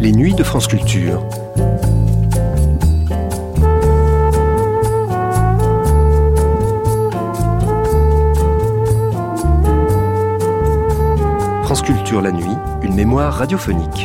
Les nuits de France Culture. France Culture la nuit, une mémoire radiophonique.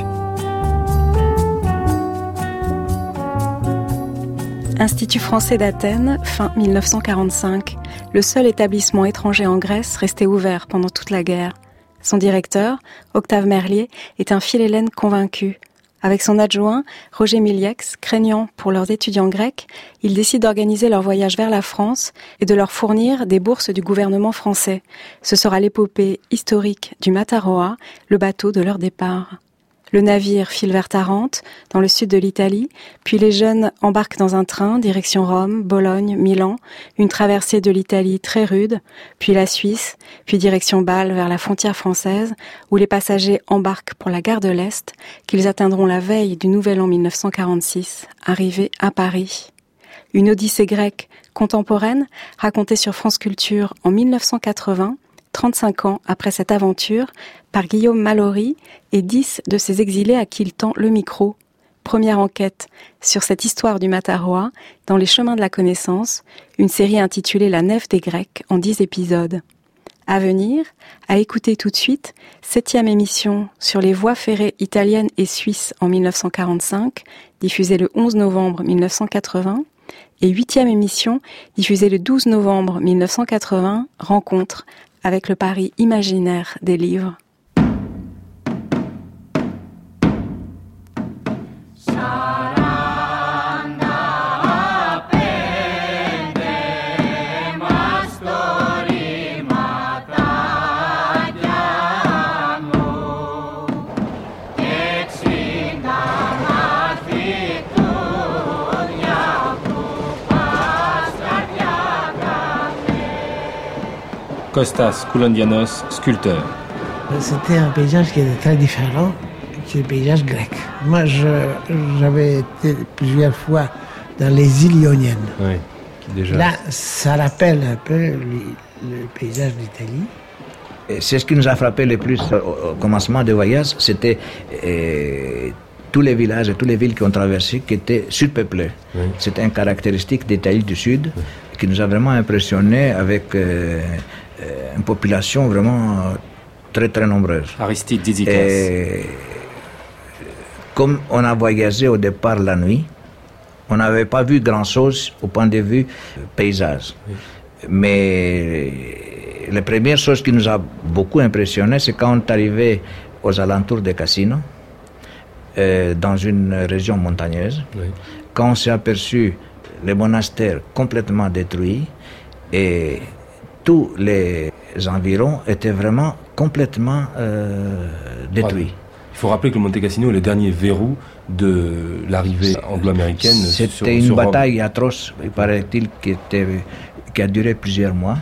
Institut français d'Athènes, fin 1945. Le seul établissement étranger en Grèce restait ouvert pendant toute la guerre. Son directeur, Octave Merlier, est un philhellène convaincu. Avec son adjoint, Roger Miliex, craignant pour leurs étudiants grecs, il décide d'organiser leur voyage vers la France et de leur fournir des bourses du gouvernement français. Ce sera l'épopée historique du Mataroa, le bateau de leur départ. Le navire file vers Tarente, dans le sud de l'Italie, puis les jeunes embarquent dans un train, direction Rome, Bologne, Milan, une traversée de l'Italie très rude, puis la Suisse, puis direction Bâle vers la frontière française, où les passagers embarquent pour la gare de l'Est, qu'ils atteindront la veille du Nouvel An 1946, arrivés à Paris. Une odyssée grecque contemporaine, racontée sur France Culture en 1980, 35 ans après cette aventure, par Guillaume Mallory et 10 de ses exilés à qui il tend le micro. Première enquête sur cette histoire du Mataroa dans les chemins de la connaissance, une série intitulée La Nef des Grecs en 10 épisodes. À venir, à écouter tout de suite, 7e émission sur les voies ferrées italiennes et suisses en 1945, diffusée le 11 novembre 1980, et 8e émission, diffusée le 12 novembre 1980, rencontre avec le Paris imaginaire des livres. Kostas Koulandianos, sculpteur. C'était un paysage qui était très différent du paysage grec. Moi, j'avais été plusieurs fois dans les îles Ioniennes. Oui, déjà. Là, ça rappelle un peu le paysage d'Italie. Et c'est ce qui nous a frappé le plus au commencement du voyage, c'était tous les villages et toutes les villes qui ont traversé qui étaient surpeuplés. Oui. C'était une caractéristique d'Italie du Sud qui nous a vraiment impressionnés avec une population vraiment très très nombreuse. Aristide Dizikas. Comme on a voyagé au départ la nuit, on n'avait pas vu grand-chose au point de vue paysage. Oui. Mais la première chose qui nous a beaucoup impressionné, c'est quand on est arrivé aux alentours de Cassino, dans une région montagneuse, oui. Quand on s'est aperçu les monastères complètement détruits et tous les environs étaient vraiment complètement détruits. Il faut rappeler que le Monte Cassino est le dernier verrou de l'arrivée anglo-américaine. C'était une bataille atroce, il paraît-il, qui a duré plusieurs mois.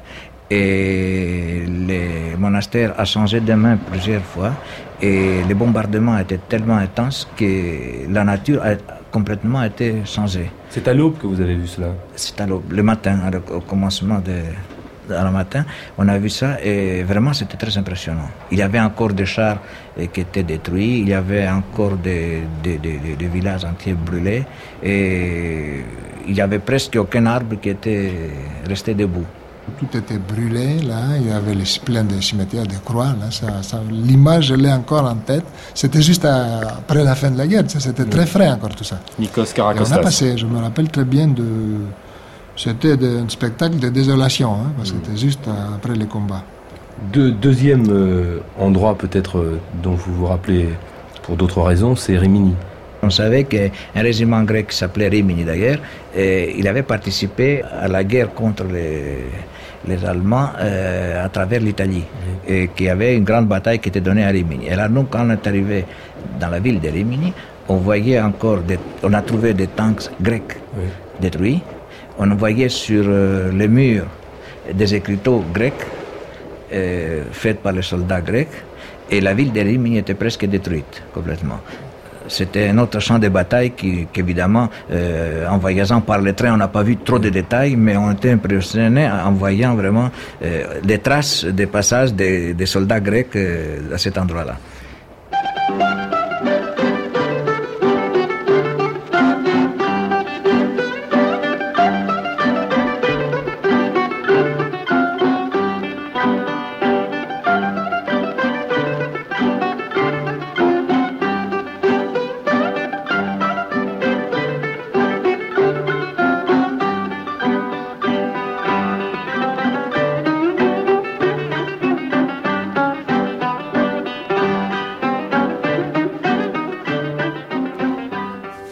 Et le monastère a changé de main plusieurs fois. Et les bombardements étaient tellement intenses que la nature a complètement été changée. C'est à l'aube que vous avez vu cela? C'est à l'aube, le matin, au commencement le matin, on a vu ça et vraiment c'était très impressionnant. Il y avait encore des chars qui étaient détruits, il y avait encore des villages entiers brûlés et il n'y avait presque aucun arbre qui était resté debout. Tout était brûlé, là, il y avait plein de cimetières de croix, là, l'image je l'ai encore en tête. C'était juste après la fin de la guerre, c'était très frais encore tout ça. Nikos Karakostas. On a passé, je me rappelle très bien c'était un spectacle de désolation, parce que c'était juste après les combats. Deuxième endroit peut-être dont vous vous rappelez pour d'autres raisons, c'est Rimini. On savait qu'un régiment grec qui s'appelait Rimini d'ailleurs, il avait participé à la guerre contre les Allemands à travers l'Italie, et qu'il y avait une grande bataille qui était donnée à Rimini. Et là, nous, quand on est arrivé dans la ville de Rimini, on voyait encore, on a trouvé des tanks grecs détruits. On voyait sur les murs des écriteaux grecs faits par les soldats grecs, et la ville de Rimini était presque détruite complètement. C'était un autre champ de bataille qu'évidemment, en voyageant par le train, on n'a pas vu trop de détails, mais on était impressionnés en voyant vraiment des traces des passages des soldats grecs à cet endroit-là.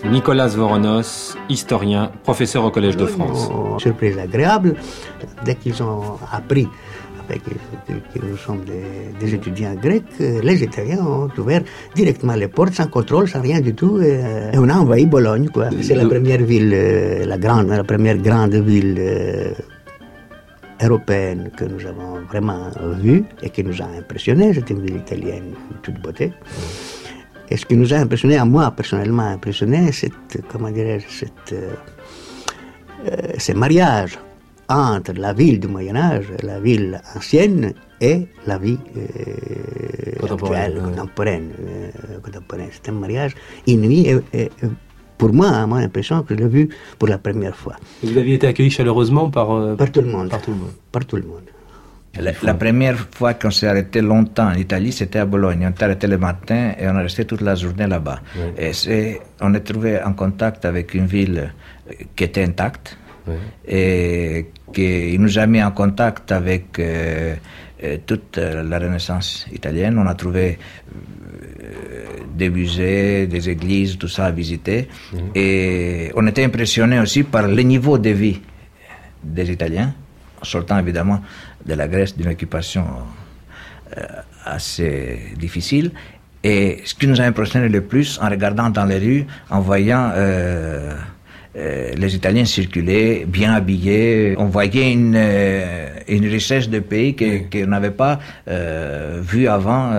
Nicolas Voronos, historien, professeur au Collège de France. Surprise agréable, dès qu'ils ont appris que nous sommes des étudiants grecs, les Italiens ont ouvert directement les portes, sans contrôle, sans rien du tout, et on a envahi Bologne, quoi. C'est la première ville, la première grande ville européenne que nous avons vraiment vue et qui nous a impressionnés. C'était une ville italienne de toute beauté. Et ce qui nous a impressionné, à moi personnellement impressionné, ces mariages entre la ville du Moyen-Âge, la ville ancienne et la vie actuelle, contemporaine. C'est un mariage inouï et pour moi, à mon impression, que je l'ai vu pour la première fois. Vous aviez été accueilli chaleureusement par tout le monde. Par tout le monde. La première fois qu'on s'est arrêté longtemps en Italie, c'était à Bologne. On s'est arrêté le matin et on est resté toute la journée là-bas. Oui. Et on est trouvé en contact avec une ville qui était intacte. Oui. Et qui nous a mis en contact avec toute la Renaissance italienne. On a trouvé des musées, des églises, tout ça à visiter. Mmh. Et on était impressionnés aussi par le niveau de vie des Italiens, en sortant évidemment de la Grèce, d'une occupation assez difficile. Et ce qui nous a impressionné le plus, en regardant dans les rues, en voyant les Italiens circulaient, bien habillés, on voyait une richesse de pays qu'on n'avait pas vue avant.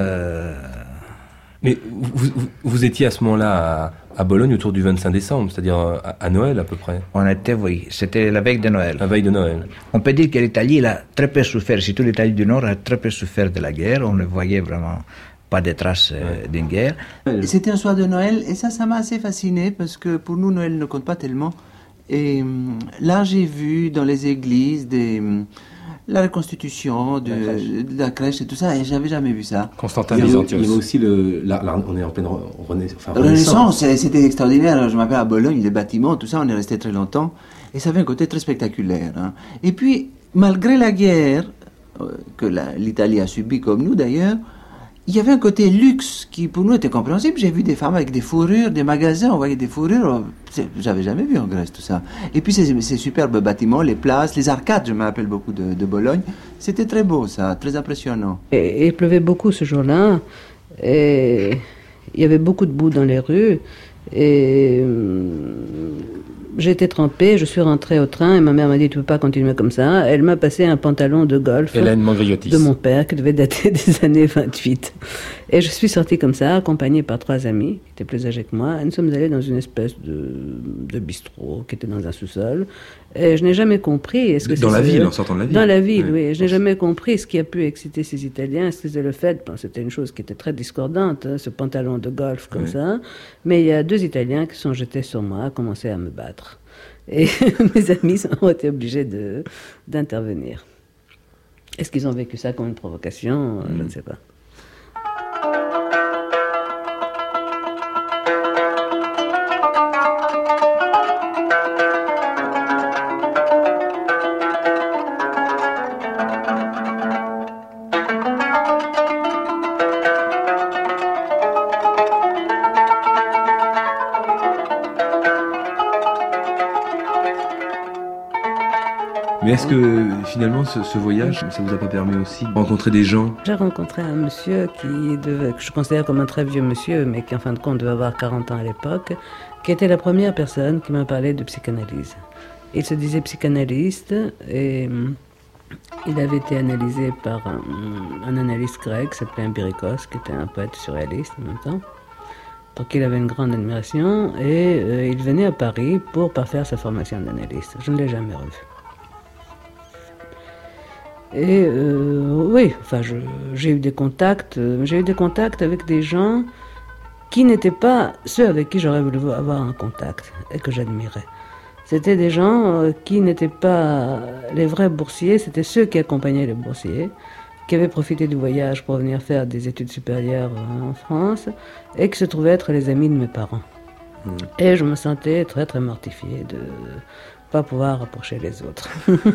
Mais vous étiez à ce moment-là à Bologne autour du 25 décembre, c'est-à-dire à Noël à peu près. On était, oui, c'était la veille de Noël. La veille de Noël. On peut dire que l'Italie a très peu souffert, surtout l'Italie du Nord a très peu souffert de la guerre. On ne voyait vraiment pas de traces d'une guerre. C'était un soir de Noël et ça m'a assez fasciné parce que pour nous Noël ne compte pas tellement. Et là j'ai vu dans les églises la reconstitution de la crèche et tout ça, et j'avais jamais vu ça. Constantin Byzantios. Il y a aussi on est en pleine Renaissance. C'était extraordinaire. Je m'appelle à Bologne, les bâtiments, tout ça, on est resté très longtemps, et ça avait un côté très spectaculaire. Hein. Et puis, malgré la guerre que l'Italie a subie, comme nous d'ailleurs, il y avait un côté luxe qui pour nous était compréhensible. J'ai vu des femmes avec des fourrures, des magasins, on voyait des fourrures, j'avais jamais vu en Grèce tout ça. Et puis ces superbes bâtiments, les places, les arcades, je me rappelle beaucoup de Bologne, c'était très beau ça, très impressionnant. Et il pleuvait beaucoup ce jour-là, et il y avait beaucoup de boue dans les rues, et j'ai été trempée, je suis rentrée au train et ma mère m'a dit tu peux pas continuer comme ça. Elle m'a passé un pantalon de golf de mon père qui devait dater des années 28. Et je suis sortie comme ça, accompagnée par 3 amis qui étaient plus âgés que moi. Et nous sommes allés dans une espèce de bistrot qui était dans un sous-sol. Et je n'ai jamais compris... Dans la ville, en sortant de la ville. Dans la ville, oui. Je n'ai jamais compris ce qui a pu exciter ces Italiens. Est-ce que c'était le fait... c'était une chose qui était très discordante, hein, ce pantalon de golf comme ça. Mais il y a 2 Italiens qui sont jetés sur moi, commencé à me battre. Et mes amis ont été obligés d'intervenir. Est-ce qu'ils ont vécu ça comme une provocation ? Je ne sais pas. Mais est-ce que finalement ce voyage, ça vous a pas permis aussi de rencontrer des gens ? J'ai rencontré un monsieur que je considère comme un très vieux monsieur, mais qui en fin de compte devait avoir 40 ans à l'époque, qui était la première personne qui m'a parlé de psychanalyse. Il se disait psychanalyste et il avait été analysé par un analyste grec qui s'appelait Empirikos, qui était un poète surréaliste en même temps, pour qui il avait une grande admiration, et il venait à Paris pour parfaire sa formation d'analyste. Je ne l'ai jamais revu. Et oui, enfin, j'ai eu des contacts avec des gens qui n'étaient pas ceux avec qui j'aurais voulu avoir un contact et que j'admirais. C'était des gens qui n'étaient pas les vrais boursiers, c'était ceux qui accompagnaient les boursiers, qui avaient profité du voyage pour venir faire des études supérieures en France et qui se trouvaient être les amis de mes parents. Et je me sentais très très mortifiée de pas pouvoir rapprocher les autres.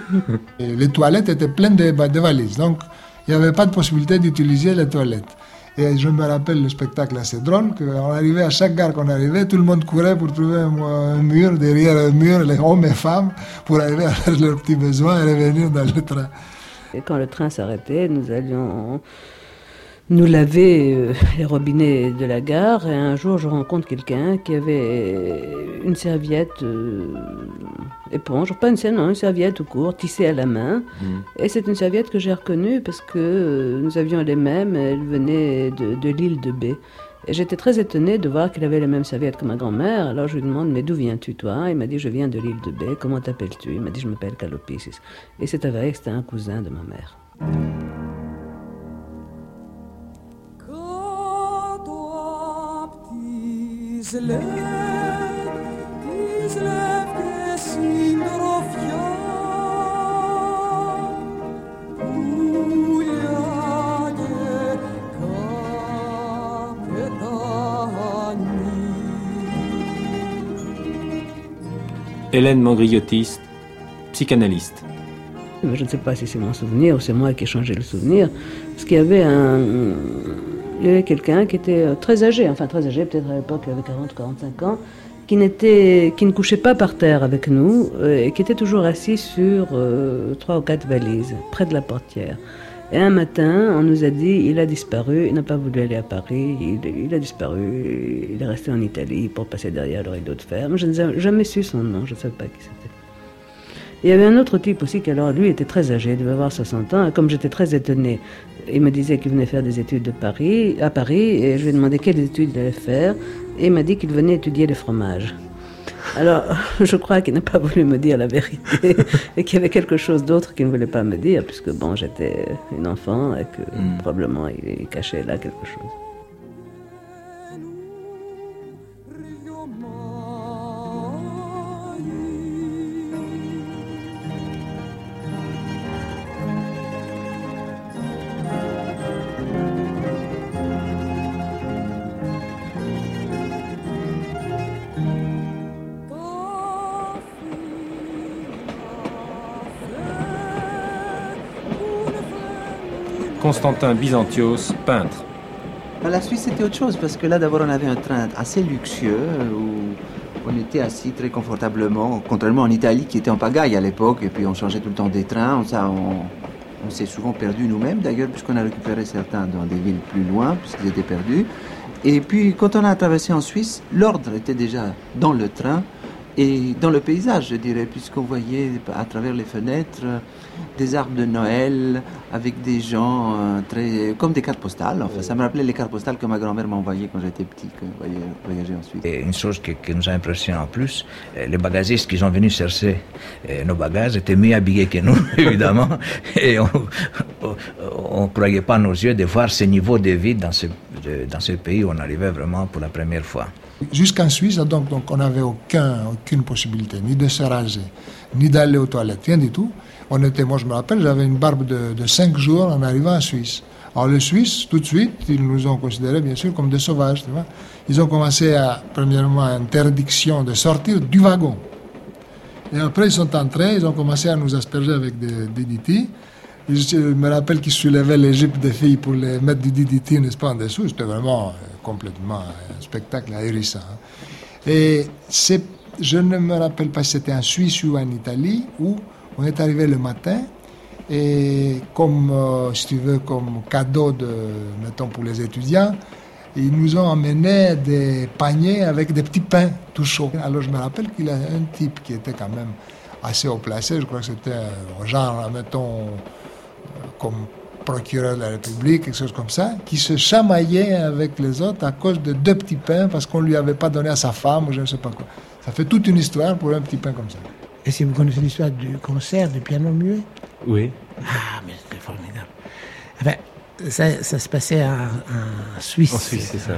Les toilettes étaient pleines de valises, donc il n'y avait pas de possibilité d'utiliser les toilettes. Et je me rappelle le spectacle assez drôle, qu'on arrivait à chaque gare qu'on arrivait, tout le monde courait pour trouver un mur, derrière un mur, les hommes et femmes, pour arriver à faire leurs petits besoins et revenir dans le train. Et quand le train s'arrêtait, nous allions nous laver les robinets de la gare. Et un jour, je rencontre quelqu'un qui avait une serviette éponge, pas une serviette tout court, tissée à la main. Et c'est une serviette que j'ai reconnue parce que nous avions les mêmes. Elle venait de l'île de Bé. Et j'étais très étonnée de voir qu'il avait les mêmes serviettes que ma grand-mère. Alors je lui demande, mais d'où viens-tu toi? Il m'a dit, je viens de l'île de Bé. Comment t'appelles-tu? Il m'a dit, je m'appelle Kalopis. Et c'est avéré que c'était un cousin de ma mère. Hélène Mangriotis, psychanalyste. Je ne sais pas si c'est mon souvenir ou c'est moi qui ai changé le souvenir, parce qu'il y avait quelqu'un qui était très âgé, peut-être à l'époque il avait 40 ou 45 ans, qui ne couchait pas par terre avec nous et qui était toujours assis sur 3 ou 4 valises, près de la portière. Et un matin, on nous a dit, il a disparu, il n'a pas voulu aller à Paris, il a disparu, il est resté en Italie pour passer derrière le rideau de fer. Je n'ai jamais su son nom, je ne savais pas qui c'était. Il y avait un autre type aussi qui, alors, lui, était très âgé, il devait avoir 60 ans, et comme j'étais très étonnée, il me disait qu'il venait faire des études à Paris, et je lui ai demandé quelles études il allait faire, et il m'a dit qu'il venait étudier le fromage. Alors, je crois qu'il n'a pas voulu me dire la vérité, et qu'il y avait quelque chose d'autre qu'il ne voulait pas me dire, puisque bon, j'étais une enfant, et que probablement il cachait là quelque chose. Constantin Byzantios, peintre. La Suisse, c'était autre chose, parce que là, d'abord, on avait un train assez luxueux, où on était assis très confortablement, contrairement en Italie, qui était en pagaille à l'époque, et puis on changeait tout le temps des trains. On s'est souvent perdus nous-mêmes, d'ailleurs, puisqu'on a récupéré certains dans des villes plus loin, puisqu'ils étaient perdus. Et puis, quand on a traversé en Suisse, l'ordre était déjà dans le train, et dans le paysage, je dirais, puisqu'on voyait à travers les fenêtres des arbres de Noël avec des gens comme des cartes postales. Enfin, ça me rappelait les cartes postales que ma grand-mère m'envoyait quand j'étais petit, quand je voyageais en Suisse. Et une chose qui nous a impressionné en plus, les bagagistes qui sont venus chercher nos bagages étaient mieux habillés que nous, évidemment. Et on ne croyait pas à nos yeux de voir ce niveau de vie dans ce pays où on arrivait vraiment pour la première fois. Jusqu'en Suisse, donc on n'avait aucune possibilité, ni de se raser, ni d'aller aux toilettes, rien du tout. Moi je me rappelle, j'avais une barbe de 5 jours en arrivant en Suisse. Alors les Suisses, tout de suite, ils nous ont considérés bien sûr comme des sauvages. Tu vois. Ils ont commencé premièrement, interdiction de sortir du wagon. Et après ils sont entrés, ils ont commencé à nous asperger avec des DDT. Je me rappelle qu'ils soulevaient les jupes des filles pour les mettre du DDT, n'est-ce pas, en dessous. C'était vraiment complètement un spectacle ahurissant. Et je ne me rappelle pas si c'était en Suisse ou en Italie, où on est arrivé le matin, et comme, si tu veux, comme cadeau mettons, pour les étudiants, ils nous ont amené des paniers avec des petits pains tout chauds. Alors je me rappelle qu'il y a un type qui était quand même assez haut placé, je crois que c'était genre, mettons, comme procureur de la République, quelque chose comme ça, qui se chamaillait avec les autres à cause de 2 petits pains parce qu'on ne lui avait pas donné à sa femme ou je ne sais pas quoi. Ça fait toute une histoire pour un petit pain comme ça. Et si vous connaissez l'histoire du concert du piano muet? Oui. Ah, mais c'était formidable. Enfin, ça se passait en Suisse. En Suisse, c'est ça.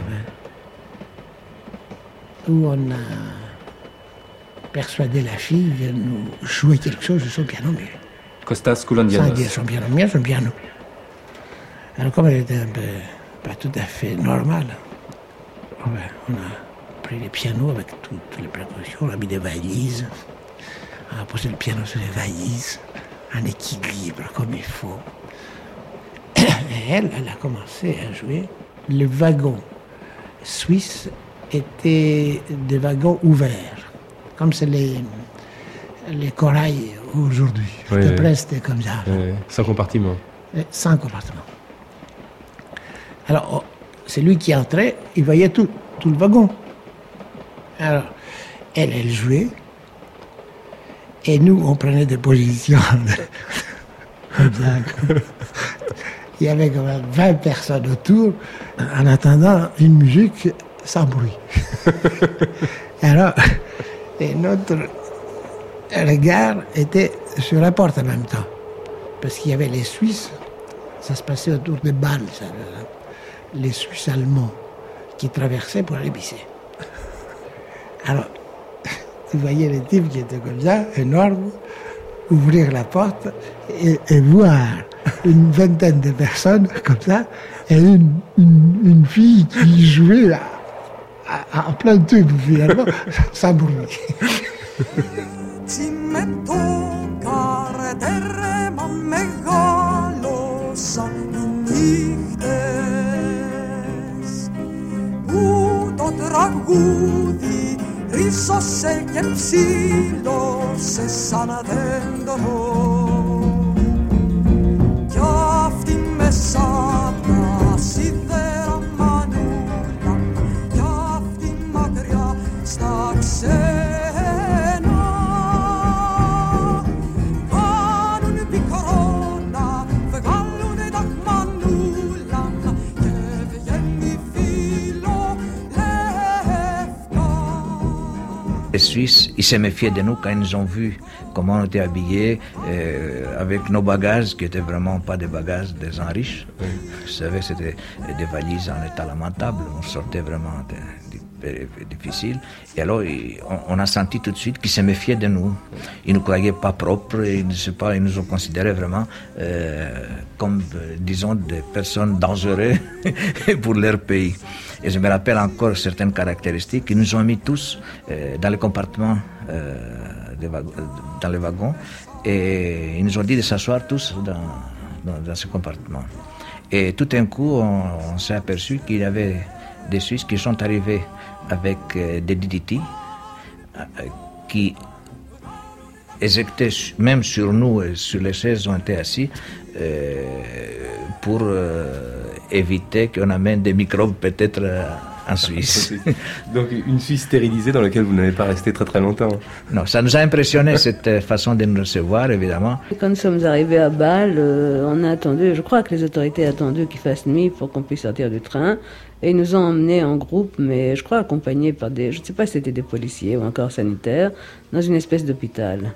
Où on a persuadé la fille de nous jouer quelque chose de son piano muet. Kostas Koulandianos. Sans dire son piano muet, son piano. Alors comme elle était un peu pas tout à fait normale, on a pris les pianos avec toutes les précautions, on a mis des valises, on a posé le piano sur les valises, en équilibre comme il faut. Et elle a commencé à jouer les wagons suisses étaient des wagons ouverts, comme c'est les corails aujourd'hui. Oui, C'était presque comme ça. Oui. Sans compartiment. Sans compartiment. Alors, c'est lui qui entrait, il voyait tout le wagon. Alors, elle jouait, et nous, on prenait des positions comme ça. Il y avait quand même 20 personnes autour, en attendant une musique sans bruit. Alors, et notre regard était sur la porte en même temps. Parce qu'il y avait les Suisses, ça se passait autour des Bâles, ça, les Suisses allemands qui traversaient pour aller pisser. Alors, vous voyez les types qui étaient comme ça, énormes, ouvrir la porte et voir une vingtaine de personnes comme ça, et une fille qui jouait en plein tube, finalement, sans bruit. Risorse che psilo se sana tendono chiafti messata si vera manulla chiafti magria sta xena anun picorona vegallune da manulla che vieni filo Les Suisses, ils se méfiaient de nous quand ils nous ont vu comment on était habillés, avec nos bagages qui étaient vraiment pas des bagages des gens riches. Vous savez, c'était des valises en état lamentable. On sortait vraiment difficile. Et alors, on a senti tout de suite qu'ils se méfiaient de nous. Ils ne nous croyaient pas propres. Ils nous ont considérés vraiment comme, disons, des personnes dangereuses pour leur pays. Et je me rappelle encore certaines caractéristiques. Ils nous ont mis tous dans les compartiments, dans les wagons, et ils nous ont dit de s'asseoir tous dans ce compartiment. Et tout d'un coup, on s'est aperçu qu'il y avait des Suisses qui sont arrivés avec des DDT qui éjectaient même sur nous et sur les chaises où on était assis pour éviter qu'on amène des microbes peut-être en Suisse. Donc une Suisse stérilisée dans laquelle vous n'avez pas resté très très longtemps. Non, ça nous a impressionné cette façon de nous recevoir, évidemment. Quand nous sommes arrivés à Bâle, on a attendu, je crois que les autorités attendu qu'il fasse nuit pour qu'on puisse sortir du train. Et ils nous ont emmenés en groupe, mais je crois accompagnés par je ne sais pas si c'était des policiers ou encore sanitaires, dans une espèce d'hôpital.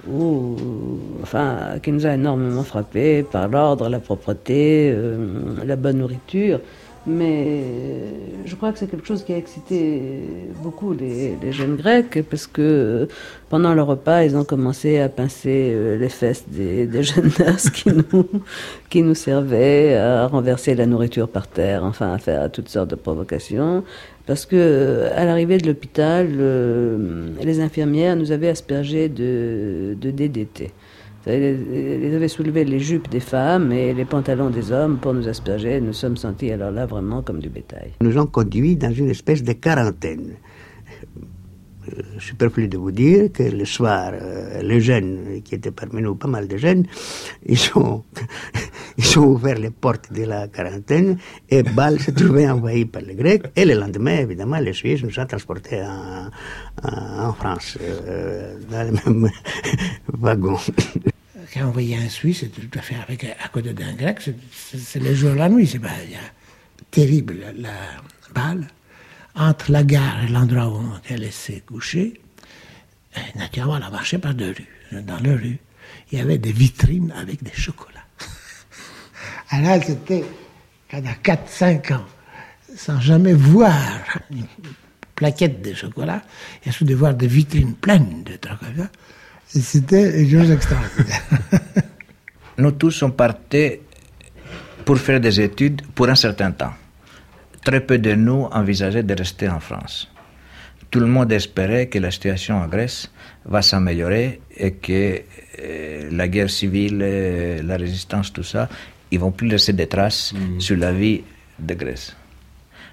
Qui nous a énormément frappés par l'ordre, la propreté, la bonne nourriture. Mais je crois que c'est quelque chose qui a excité beaucoup les jeunes Grecs, parce que pendant le repas, ils ont commencé à pincer les fesses des jeunes nurses qui nous servaient, à renverser la nourriture par terre, enfin à faire toutes sortes de provocations. Parce que à l'arrivée de l'hôpital, les infirmières nous avaient aspergé de DDT. Ils avaient soulevé les jupes des femmes et les pantalons des hommes pour nous asperger. Nous sommes sentis alors là vraiment comme du bétail. Nous ont conduits dans une espèce de quarantaine. Superflu de vous dire que le soir, les jeunes, qui étaient parmi nous pas mal de jeunes, ils ont ouvert les portes de la quarantaine et Bâle se trouvait envahi par les Grecs. Et le lendemain, évidemment, les Suisses nous ont transportés en France, dans le même wagon. Quand on voyait un Suisse, c'était tout à fait à côté d'un Grec, c'est le jour et la nuit, c'est pas terrible, la Bâle. Entre la gare et l'endroit où on était laissé coucher, naturellement, on a marché par deux rues. Dans les rues, il y avait des vitrines avec des chocolats. Alors, c'était pendant 4-5 ans, sans jamais voir une plaquette de chocolat, et surtout de voir des vitrines pleines de trucs comme ça. Et c'était une chose extraordinaire. Nous tous, on partait pour faire des études pour un certain temps. Très peu de nous envisageaient de rester en France. Tout le monde espérait que la situation en Grèce va s'améliorer et que la guerre civile, la résistance, tout ça, ils vont plus laisser des traces sur la vie de Grèce.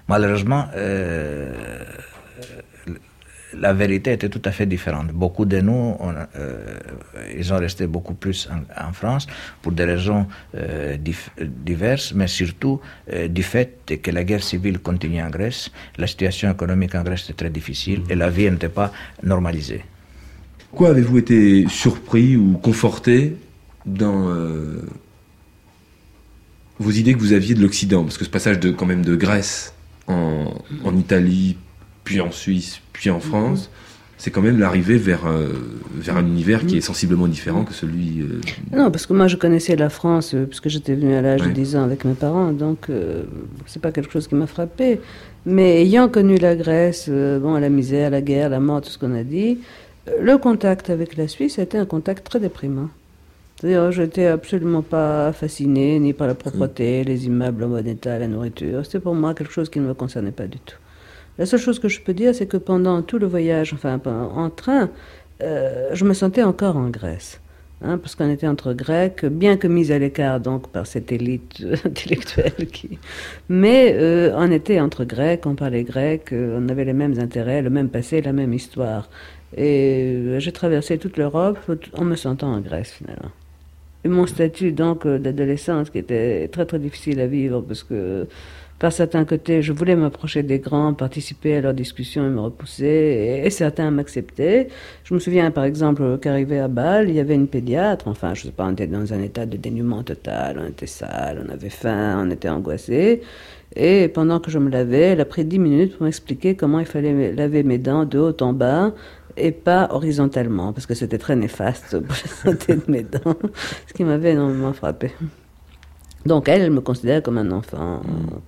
Malheureusement, la vérité était tout à fait différente. Beaucoup de nous, ils ont resté beaucoup plus en France pour des raisons diverses, mais surtout du fait que la guerre civile continue en Grèce, la situation économique en Grèce était très difficile et la vie n'était pas normalisée. Quoi avez-vous été surpris ou conforté dans vos idées que vous aviez de l'Occident? Parce que ce passage quand même de Grèce en Italie, puis en Suisse, puis en France, c'est quand même l'arrivée vers un univers qui est sensiblement différent que celui... Non, parce que moi je connaissais la France, puisque j'étais venue à l'âge de 10 ans avec mes parents, donc c'est pas quelque chose qui m'a frappé. Mais ayant connu la Grèce, la misère, la guerre, la mort, tout ce qu'on a dit, le contact avec la Suisse a été un contact très déprimant. C'est-à-dire, je n'étais absolument pas fascinée, ni par la propreté, les immeubles en bon état, la nourriture. C'était pour moi quelque chose qui ne me concernait pas du tout. La seule chose que je peux dire, c'est que pendant tout le voyage, en train, je me sentais encore en Grèce. Parce qu'on était entre Grecs, bien que mis à l'écart donc par cette élite intellectuelle mais on était entre Grecs, on parlait grec, on avait les mêmes intérêts, le même passé, la même histoire. Et j'ai traversé toute l'Europe en me sentant en Grèce finalement. Et mon statut donc d'adolescente qui était très très difficile à vivre parce que par certains côtés je voulais m'approcher des grands, participer à leurs discussions et me repousser et certains m'acceptaient. Je me souviens par exemple qu'arrivé à Bâle, il y avait une pédiatre, je sais pas, on était dans un état de dénuement total, on était sale, on avait faim, on était angoissé. Et pendant que je me lavais, elle a pris 10 minutes pour m'expliquer comment il fallait laver mes dents de haut en bas et pas horizontalement, parce que c'était très néfaste pour la santé de mes dents, ce qui m'avait énormément frappé. Donc elle me considérait comme un enfant.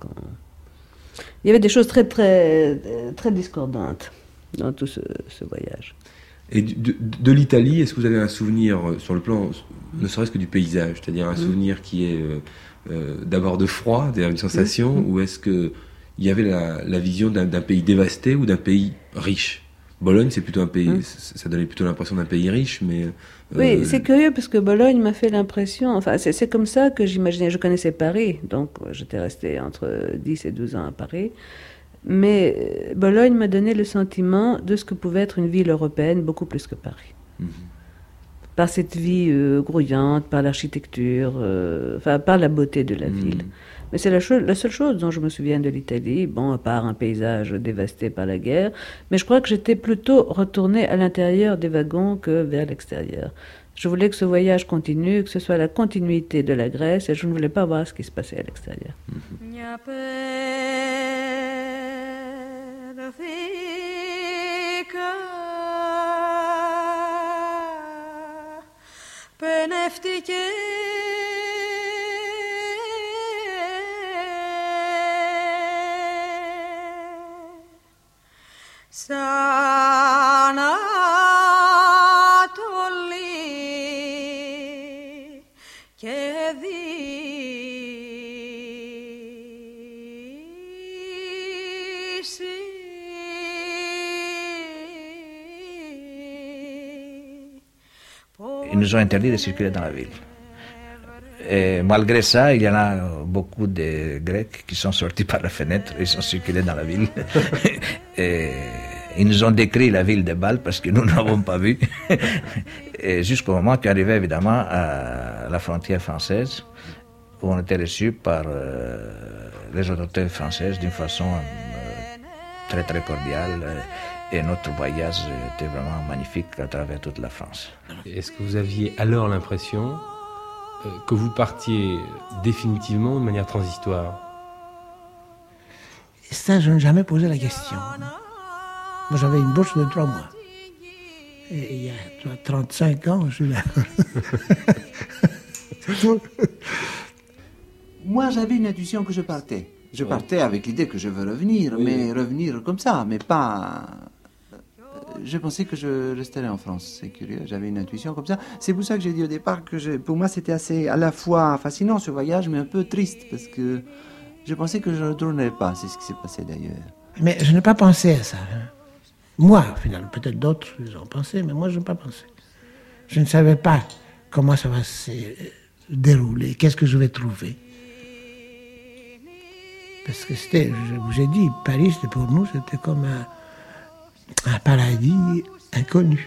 Il y avait des choses très, très, très discordantes dans tout ce voyage. Et de l'Italie, est-ce que vous avez un souvenir sur le plan, ne serait-ce que du paysage, c'est-à-dire un souvenir qui est d'abord de froid, c'est-à-dire une sensation, ou est-ce qu'il y avait la vision d'un pays dévasté ou d'un pays riche? Bologne, c'est plutôt un pays, ça donnait plutôt l'impression d'un pays riche, mais... Oui, c'est curieux parce que Bologne m'a fait l'impression, c'est comme ça que j'imaginais, je connaissais Paris, donc j'étais restée entre 10 et 12 ans à Paris, mais Bologne m'a donné le sentiment de ce que pouvait être une ville européenne beaucoup plus que Paris. Par cette vie grouillante, par l'architecture, par la beauté de la ville. Mais c'est la seule chose dont je me souviens de l'Italie, à part un paysage dévasté par la guerre, mais je crois que j'étais plutôt retournée à l'intérieur des wagons que vers l'extérieur. Je voulais que ce voyage continue, que ce soit la continuité de la Grèce, et je ne voulais pas voir ce qui se passait à l'extérieur. Σαν Ανατολή και Δύση. Ils nous ont interdit de circuler dans la ville. Et malgré ça, il y en a beaucoup de Grecs qui sont sortis par la fenêtre et sont circulés dans la ville. Et ils nous ont décrit la ville de Bâle parce que nous n'avons pas vu. Et jusqu'au moment qu'arrivait évidemment à la frontière française, où on était reçus par les autorités françaises d'une façon très très cordiale. Et notre voyage était vraiment magnifique à travers toute la France. Est-ce que vous aviez alors l'impression que vous partiez définitivement de manière transitoire? Et ça, je n'ai jamais posé la question. Moi, j'avais une bourse de 3 mois. Et il y a 35 ans, je suis là. Moi, j'avais une intuition que je partais. Je partais avec l'idée que je veux revenir, mais revenir comme ça, mais pas... Je pensais que je resterais en France, c'est curieux, j'avais une intuition comme ça. C'est pour ça que j'ai dit au départ que pour moi c'était assez à la fois fascinant ce voyage, mais un peu triste, parce que je pensais que je ne retournerais pas, c'est ce qui s'est passé d'ailleurs. Mais je n'ai pas pensé à ça. Moi, finalement, peut-être d'autres ils ont pensé, mais moi je n'ai pas pensé. Je ne savais pas comment ça va se dérouler, qu'est-ce que je vais trouver. Parce que c'était, je vous ai dit, Paris, c'était pour nous, c'était comme un paradis inconnu.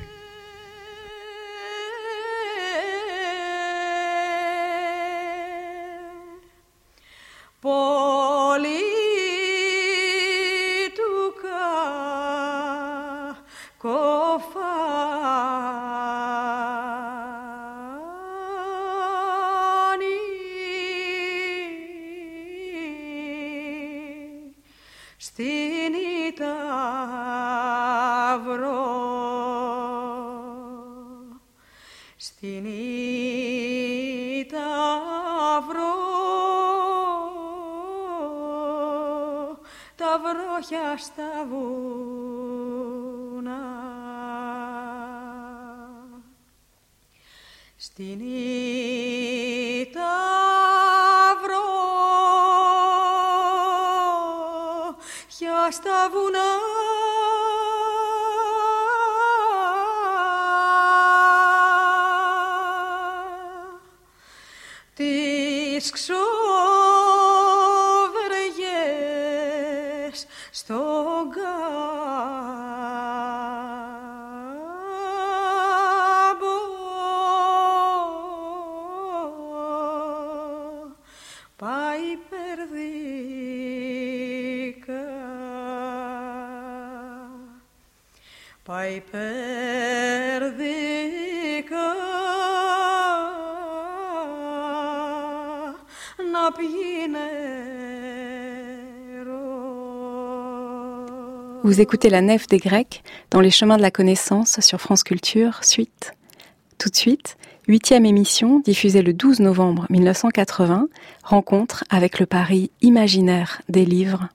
Στα βουνά στην Ιταυρό για στα βουνά τις ξοβεργές στον κάμπο πάει περδίκα, πάει περδίκα να πιει νερό. Vous écoutez La Nef des Grecs dans les chemins de la connaissance sur France Culture, suite. Tout de suite, 8e émission diffusée le 12 novembre 1980, rencontre avec le Paris imaginaire des livres.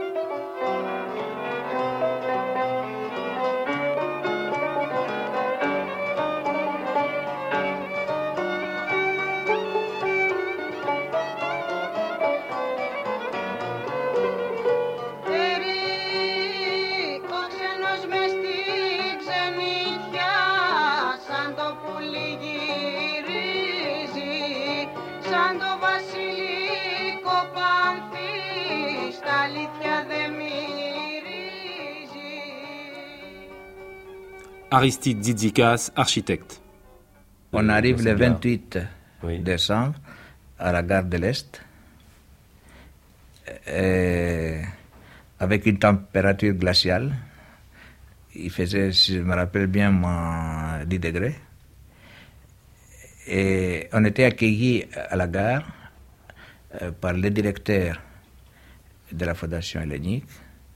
Aristide Tsitsikas, architecte. On arrive le 28 décembre à la gare de l'Est avec une température glaciale. Il faisait, si je me rappelle bien, moins 10 degrés. Et on était accueillis à la gare par le directeur de la Fondation hellénique,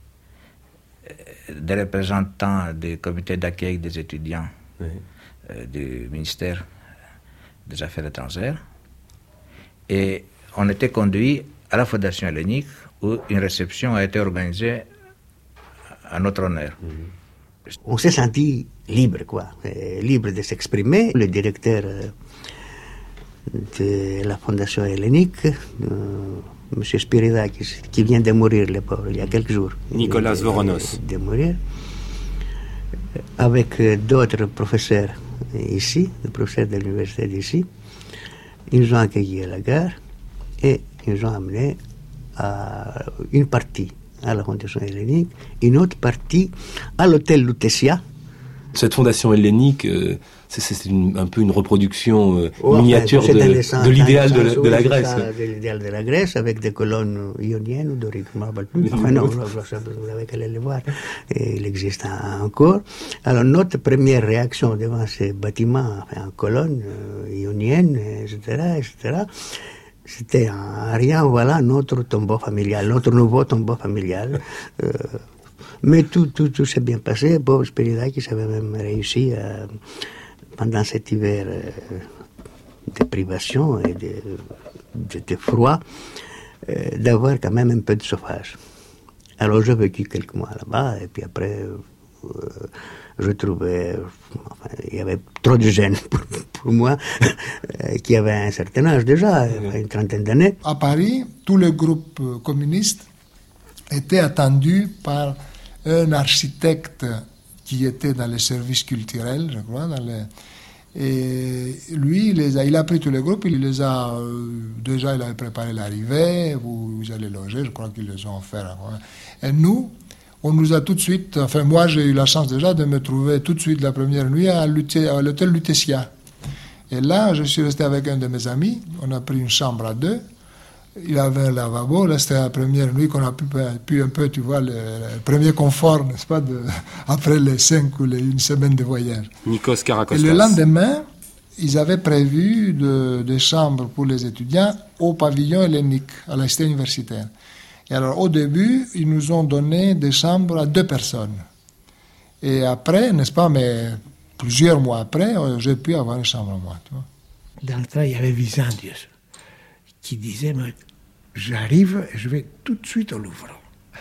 des représentants du comité d'accueil des étudiants du ministère des Affaires étrangères. Et on était conduit à la Fondation hellénique où une réception a été organisée à notre honneur. On s'est senti libre, libre de s'exprimer. Le directeur de la Fondation hellénique, M. Spiridakis, qui vient de mourir, le pauvre, il y a quelques jours. Nicolas Voronos. De mourir. Avec d'autres professeurs ici, des professeurs de l'université d'ici, ils nous ont accueillis à la gare et ils nous ont amenés à une partie à la Fondation hellénique, une autre partie à l'hôtel Lutetia. Cette fondation hellénique, c'est un peu une reproduction miniature de l'idéal de la Grèce. De l'idéal de la Grèce, avec des colonnes ioniennes ou doriques, je ne me rappelle plus. Enfin non, vous avez qu'à aller les voir. Et il existe encore. Alors notre première réaction devant ces bâtiments en colonnes ioniennes, etc., c'était en rien, voilà notre tombeau familial, notre nouveau tombeau familial. Mais tout s'est bien passé. Pauvre Spiridakis avait même réussi pendant cet hiver de privation et de froid d'avoir quand même un peu de chauffage. Alors j'ai vécu quelques mois là-bas et puis après je trouvais, il y avait trop de jeunes pour moi qui avaient un certain âge déjà, une trentaine d'années. À Paris, tous les groupes communistes étaient attendus par un architecte qui était dans les services culturels, je crois, Et lui, il a pris tous les groupes, il les a... déjà, il avait préparé l'arrivée, vous allez loger, je crois qu'ils les ont offerts. Et nous, on nous a tout de suite... Enfin, moi, j'ai eu la chance déjà de me trouver tout de suite la première nuit à l'hôtel Lutetia. Et là, je suis resté avec un de mes amis, on a pris une chambre à 2. Il avait un lavabo, là c'était la première nuit qu'on a pu un peu, tu vois, le premier confort, n'est-ce pas, après les 5 ou une semaine de voyage. Nikos Karakostas. Et le lendemain, ils avaient prévu des chambres pour les étudiants au pavillon hellénique, à la cité universitaire. Et alors au début, ils nous ont donné des chambres à 2 personnes. Et après, n'est-ce pas, mais plusieurs mois après, j'ai pu avoir une chambre à moi. Tu vois. Dans le train, il y avait Byzantius qui disait, j'arrive et je vais tout de suite au Louvre.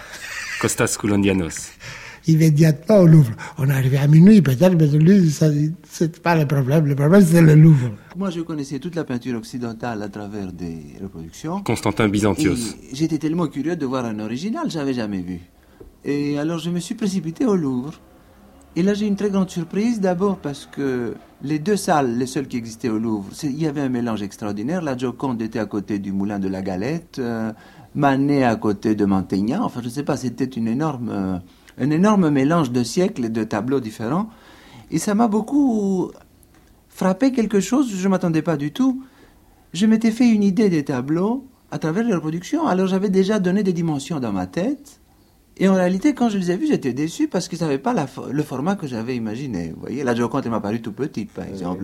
Kostas Koulandianos. Immédiatement au Louvre. On est arrivé à minuit, peut-être, mais lui, c'est pas le problème c'est le Louvre. Moi, je connaissais toute la peinture occidentale à travers des reproductions. Constantin Byzantios. Et j'étais tellement curieux de voir un original, j'avais jamais vu. Et alors, je me suis précipité au Louvre. Et là, j'ai eu une très grande surprise, d'abord parce que les 2 salles, les seules qui existaient au Louvre, il y avait un mélange extraordinaire. La Joconde était à côté du Moulin de la Galette, Manet à côté de Mantegna. Enfin, je ne sais pas, c'était un énorme mélange de siècles et de tableaux différents. Et ça m'a beaucoup frappé quelque chose, je ne m'attendais pas du tout. Je m'étais fait une idée des tableaux à travers les reproductions. Alors, j'avais déjà donné des dimensions dans ma tête. Et en réalité, quand je les ai vus, j'étais déçu parce qu'ils n'avaient pas le format que j'avais imaginé. Vous voyez, la Joconde, elle m'a paru tout petite, par exemple,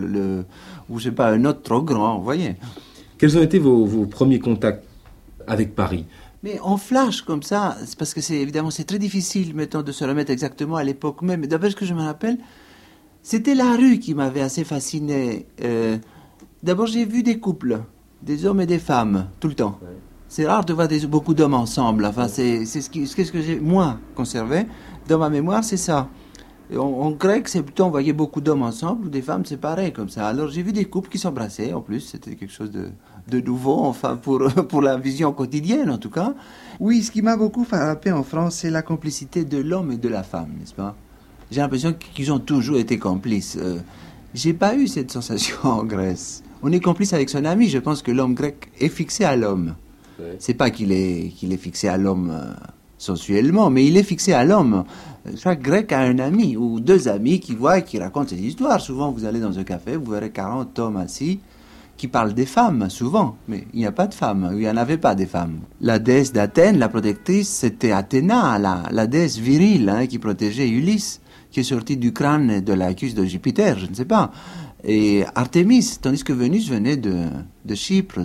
ou je sais pas, un autre trop grand, vous voyez. Quels ont été vos premiers contacts avec Paris? Mais en flash, comme ça, c'est parce que évidemment, c'est très difficile, mettons, de se remettre exactement à l'époque même. Mais d'après ce que je me rappelle, c'était la rue qui m'avait assez fasciné. D'abord, j'ai vu des couples, des hommes et des femmes, tout le temps. Ouais. C'est rare de voir beaucoup d'hommes ensemble. Enfin, c'est ce que j'ai, moi, conservé. Dans ma mémoire, c'est ça. Et en grec, c'est plutôt, on voyait beaucoup d'hommes ensemble ou des femmes séparées, comme ça. Alors, j'ai vu des couples qui s'embrassaient, en plus. C'était quelque chose de nouveau, enfin, pour la vision quotidienne, en tout cas. Oui, ce qui m'a beaucoup frappé en France, c'est la complicité de l'homme et de la femme, n'est-ce pas? J'ai l'impression qu'ils ont toujours été complices. J'ai pas eu cette sensation en Grèce. On est complice avec son ami. Je pense que l'homme grec est fixé à l'homme. C'est pas qu'il est fixé à l'homme sensuellement, mais il est fixé à l'homme. Chaque grec a un ami ou 2 amis qui voient et qui racontent ses histoires. Souvent, vous allez dans un café, vous verrez 40 hommes assis qui parlent des femmes, souvent. Mais il n'y a pas de femmes, il n'y en avait pas des femmes. La déesse d'Athènes, la protectrice, c'était Athéna, la déesse virile qui protégeait Ulysse, qui est sortie du crâne de la cuisse de Jupiter, je ne sais pas. Et Artémis, tandis que Vénus venait de Chypre,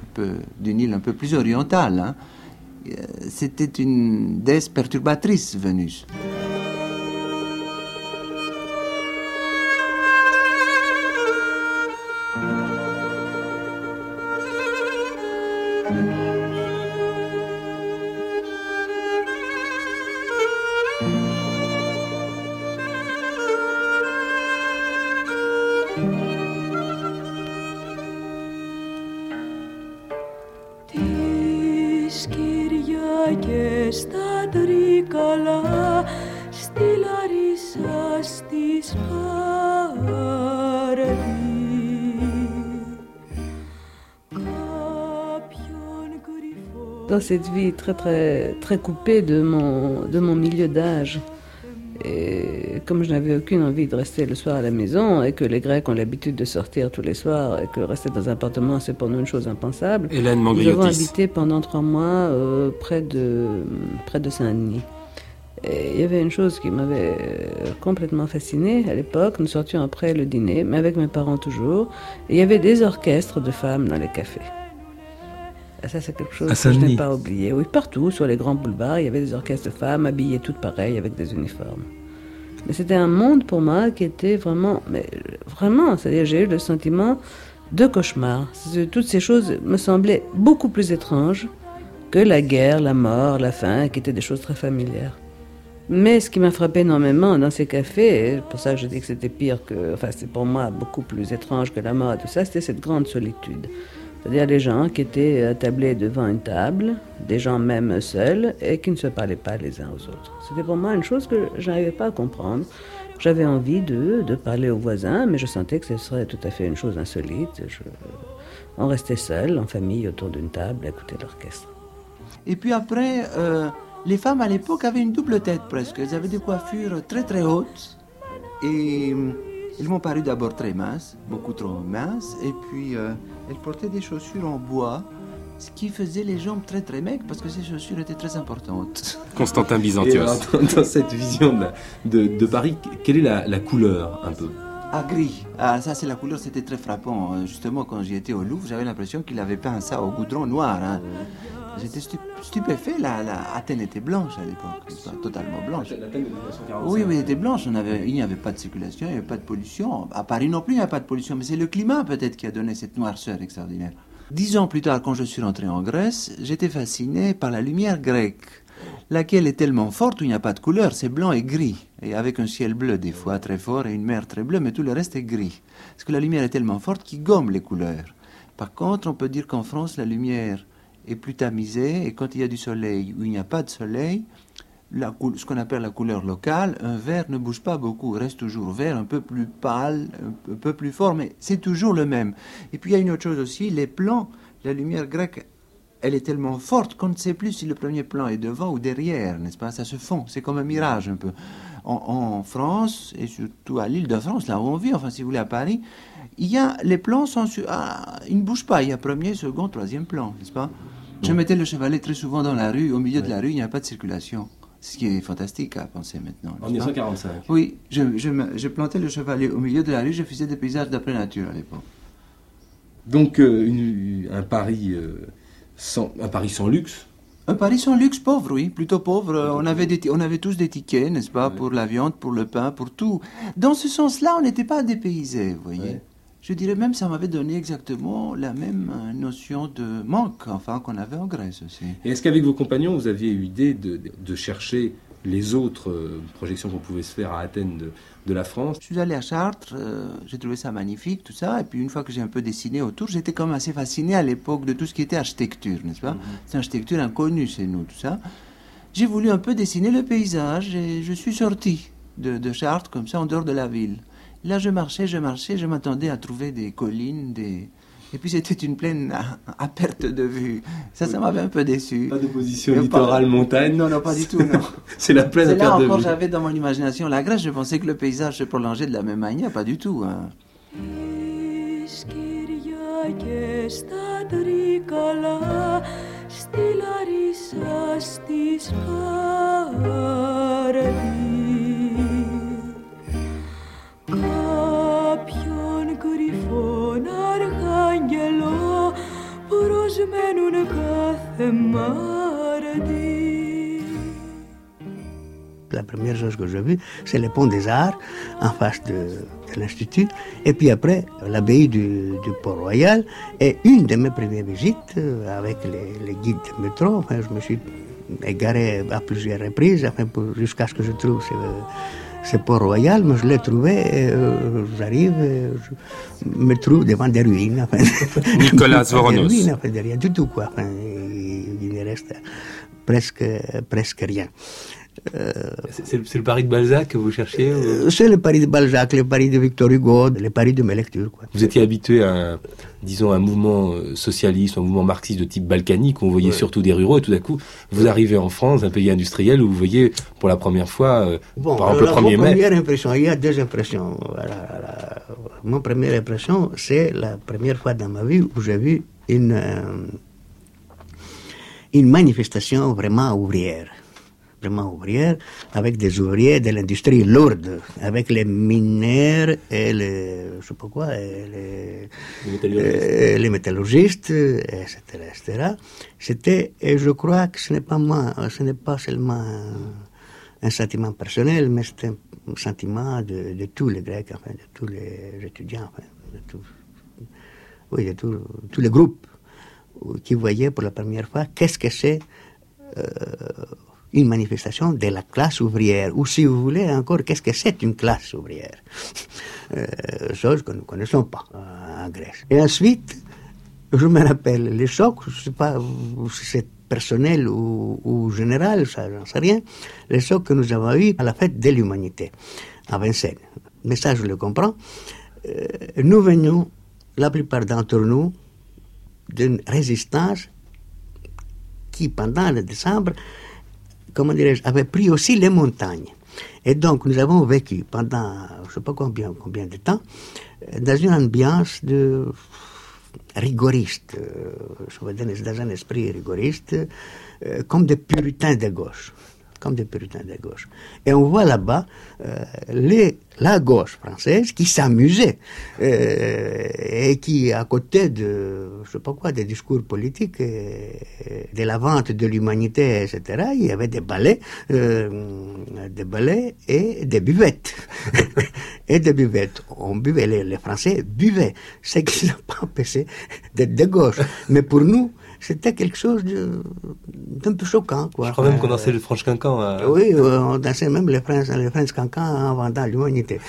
d'une île un peu plus orientale. C'était une déesse perturbatrice, Vénus. Dans cette vie très très très coupée de mon milieu d'âge, et comme je n'avais aucune envie de rester le soir à la maison et que les Grecs ont l'habitude de sortir tous les soirs et que rester dans un appartement c'est pour nous une chose impensable, Hélène nous avons habité pendant 3 mois près de Saint-Denis. Et il y avait une chose qui m'avait complètement fascinée à l'époque. Nous sortions après le dîner, mais avec mes parents toujours, et il y avait des orchestres de femmes dans les cafés. Et ça, c'est quelque chose que je n'ai pas oublié. Oui, partout, sur les grands boulevards, il y avait des orchestres de femmes habillées toutes pareilles, avec des uniformes. Mais c'était un monde pour moi qui était vraiment, c'est-à-dire j'ai eu le sentiment de cauchemar. Toutes ces choses me semblaient beaucoup plus étranges que la guerre, la mort, la faim, qui étaient des choses très familières. Mais ce qui m'a frappé énormément dans ces cafés, et pour ça que je dis que c'était pire que, c'est pour moi beaucoup plus étrange que la mort et tout ça, c'était cette grande solitude. C'est-à-dire les gens qui étaient attablés devant une table, des gens même seuls, et qui ne se parlaient pas les uns aux autres. C'était pour moi une chose que je n'arrivais pas à comprendre. J'avais envie de parler aux voisins, mais je sentais que ce serait tout à fait une chose insolite. On restait seuls, en famille, autour d'une table, à écouter l'orchestre. Et puis après, les femmes à l'époque avaient une double tête presque. Elles avaient des coiffures très très hautes. Et elles m'ont paru d'abord très minces, beaucoup trop minces. Et puis elles portaient des chaussures en bois, ce qui faisait les jambes très très maigres parce que ces chaussures étaient très importantes. Constantin Byzantios. Dans cette vision de Paris, quelle est la couleur un peu? Ah, gris. Ah, ça, c'est la couleur, c'était très frappant. Justement, quand j'y étais au Louvre, j'avais l'impression qu'il avait peint ça au goudron noir. Hein. J'étais stupéfait. Athènes était blanche à l'époque, totalement blanche. L'Athènes de 1945. Oui, elle était blanche. Il n'y avait pas de circulation, il n'y avait pas de pollution. À Paris non plus, il n'y a pas de pollution. Mais c'est le climat peut-être qui a donné cette noirceur extraordinaire. 10 ans plus tard, quand je suis rentré en Grèce, j'étais fasciné par la lumière grecque, laquelle est tellement forte où il n'y a pas de couleur, c'est blanc et gris, et avec un ciel bleu des fois très fort et une mer très bleue, mais tout le reste est gris. Parce que la lumière est tellement forte qu'il gomme les couleurs. Par contre, on peut dire qu'en France, la lumière est plus tamisée, et quand il y a du soleil ou il n'y a pas de soleil, ce qu'on appelle la couleur locale, un vert ne bouge pas beaucoup, reste toujours vert, un peu plus pâle, un peu plus fort, mais c'est toujours le même. Et puis il y a une autre chose aussi, les plans, la lumière grecque, elle est tellement forte qu'on ne sait plus si le premier plan est devant ou derrière, n'est-ce pas? Ça se fond, c'est comme un mirage un peu. En France, et surtout à l'île de France, là où on vit, enfin si vous voulez à Paris, les plans sont ils ne bougent pas, il y a premier, second, troisième plan, n'est-ce pas? Je mettais le chevalet très souvent dans la rue, au milieu de la rue, il n'y a pas de circulation. Ce qui est fantastique à penser maintenant. En 1945. Oui, je plantais le chevalet au milieu de la rue, je faisais des paysages d'après nature à l'époque. Donc un Paris sans luxe. Un Paris sans luxe, pauvre, oui, plutôt pauvre. On avait tous des tickets, n'est-ce pas, pour la viande, pour le pain, pour tout. Dans ce sens-là, on n'était pas dépaysés, vous voyez. Ouais. Je dirais même ça m'avait donné exactement la même notion de manque, enfin, qu'on avait en Grèce aussi. Et est-ce qu'avec vos compagnons, vous aviez eu l'idée de chercher les autres projections qu'on pouvait se faire à Athènes de la France? Je suis allé à Chartres, j'ai trouvé ça magnifique, tout ça, et puis une fois que j'ai un peu dessiné autour, j'étais quand même assez fasciné à l'époque de tout ce qui était architecture, n'est-ce pas? C'est une architecture inconnue chez nous, tout ça. J'ai voulu un peu dessiner le paysage, et je suis sorti de Chartres, comme ça, en dehors de la ville. Là, je marchais, je m'attendais à trouver des collines, et puis c'était une plaine à perte de vue. Ça m'avait un peu déçu. Pas d'opposition littoral-montagne? Non, pas du tout, non. C'est la plaine à perte de vue. Là encore, j'avais dans mon imagination la Grèce, je pensais que le paysage se prolongeait de la même manière, pas du tout. Hein. Κάποιον κρυφόν αρχάγγελο προσμένουν κάθε Μάρτη. La première chose que j'ai vue, c'est le pont des Arts en face de l'Institut. Et puis après, l'abbaye du Port-Royal. Et une de mes premières visites avec les guides de métro, enfin, je me suis égaré à plusieurs reprises jusqu'à ce que je trouve ce Port-Royal, mais je l'ai trouvé, j'arrive, je me trouve devant des ruines. Enfin, Nicolas Zvoronos. Des ruines, enfin, de rien du tout, quoi. Enfin, il ne reste presque rien. C'est le Paris de Balzac que vous cherchiez C'est le Paris de Balzac, le Paris de Victor Hugo, le Paris de mes lectures, quoi. Vous étiez habitué à un mouvement socialiste, un mouvement marxiste de type balkanique, où on voyait surtout des ruraux, et tout d'un coup, vous arrivez en France, un pays industriel, où vous voyez pour la première fois, par exemple, le 1er mai. Première impression, il y a deux impressions. Mon première impression, c'est la première fois dans ma vie où j'ai vu une manifestation vraiment ouvrière, avec des ouvriers de l'industrie lourde, avec les mineurs et les métallurgistes, etc. Et je crois que ce n'est pas seulement un sentiment personnel, mais c'est un sentiment de tous les Grecs, enfin, de tous les étudiants, enfin, de tous les groupes qui voyaient pour la première fois qu'est-ce que c'est une manifestation de la classe ouvrière, ou si vous voulez encore, qu'est-ce que c'est une classe ouvrière, chose que nous ne connaissons pas en Grèce. Et ensuite, je me rappelle les chocs, je ne sais pas si c'est personnel ou général, ça, j'en sais rien, les chocs que nous avons eus à la fête de l'humanité, à Vincennes. Mais ça, je le comprends. Nous venions, la plupart d'entre nous, d'une résistance qui, pendant le décembre, comment dirais-je, avait pris aussi les montagnes. Et donc, nous avons vécu pendant, je ne sais pas combien de temps, dans une ambiance de rigoriste, je veux dire, dans un esprit rigoriste, comme des puritains de gauche. Et on voit là-bas la gauche française qui s'amusait et qui, à côté de, je sais pas quoi, des discours politiques, de la vente de l'humanité, etc., il y avait des ballets et des buvettes. On buvait, les Français buvaient, ce qui n'a pas empêché d'être de gauche. Mais pour nous, c'était quelque chose d'un peu choquant, quoi. Je crois même qu'on dansait le French Cancan. Oui, on dansait même les French Cancan en vendant l'humanité.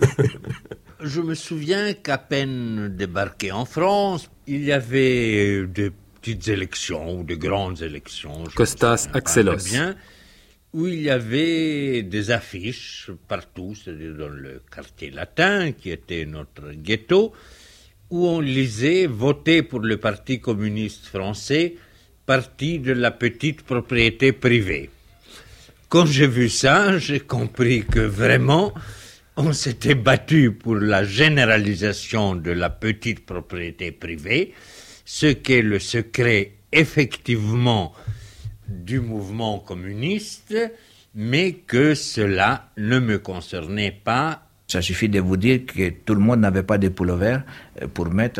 Je me souviens qu'à peine débarqué en France, il y avait des petites élections ou de grandes élections. Costas Axelos. Bien, où il y avait des affiches partout, c'est-à-dire dans le quartier latin, qui était notre ghetto, où on lisait « Voter pour le Parti communiste français, parti de la petite propriété privée ». Quand j'ai vu ça, j'ai compris que vraiment, on s'était battu pour la généralisation de la petite propriété privée, ce qu'est le secret effectivement du mouvement communiste, mais que cela ne me concernait pas. Ça suffit de vous dire que tout le monde n'avait pas de pullover pour mettre